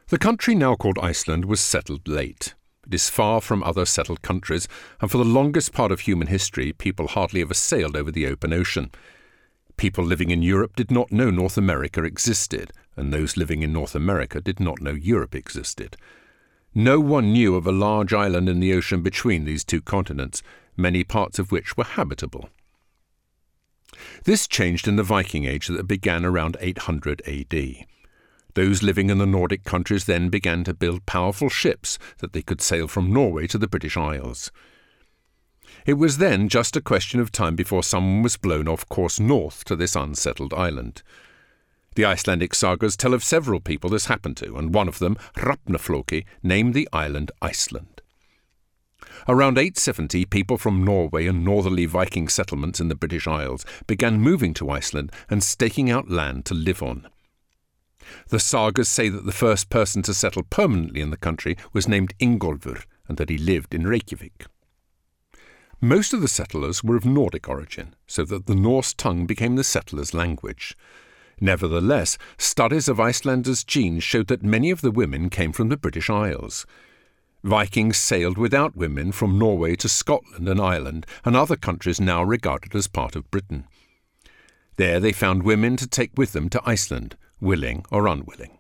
The country now called Iceland was settled late. It is far from other settled countries, and for the longest part of human history, people hardly ever sailed over the open ocean. People living in Europe did not know North America existed, and those living in North America did not know Europe existed. No one knew of a large island in the ocean between these two continents, many parts of which were habitable. This changed in the Viking Age that began around 800 AD. Those living in the Nordic countries then began to build powerful ships that they could sail from Norway to the British Isles. It was then just a question of time before someone was blown off course north to this unsettled island. The Icelandic sagas tell of several people this happened to, and one of them, Hrafnafloki, named the island Iceland. Around 870, people from Norway and northerly Viking settlements in the British Isles began moving to Iceland and staking out land to live on. The sagas say that the first person to settle permanently in the country was named Ingólfur, and that he lived in Reykjavik. Most of the settlers were of Nordic origin, so that the Norse tongue became the settlers' language. Nevertheless, studies of Icelanders' genes showed that many of the women came from the British Isles. Vikings sailed without women from Norway to Scotland and Ireland and other countries now regarded as part of Britain. There they found women to take with them to Iceland, willing or unwilling.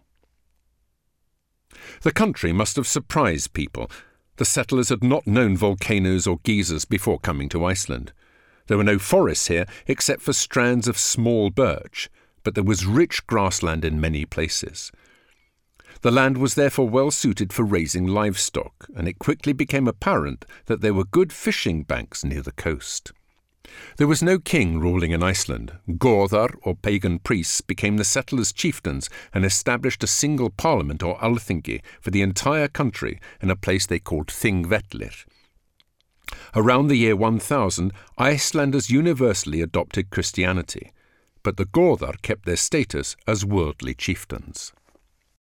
The country must have surprised people. The settlers had not known volcanoes or geysers before coming to Iceland. There were no forests here except for strands of small birch, but there was rich grassland in many places. The land was therefore well suited for raising livestock, and it quickly became apparent that there were good fishing banks near the coast. There was no king ruling in Iceland. Goðar, or pagan priests, became the settlers' chieftains and established a single parliament or Alþingi for the entire country in a place they called Þingvellir. Around the year 1000, Icelanders universally adopted Christianity, but the Goðar kept their status as worldly chieftains.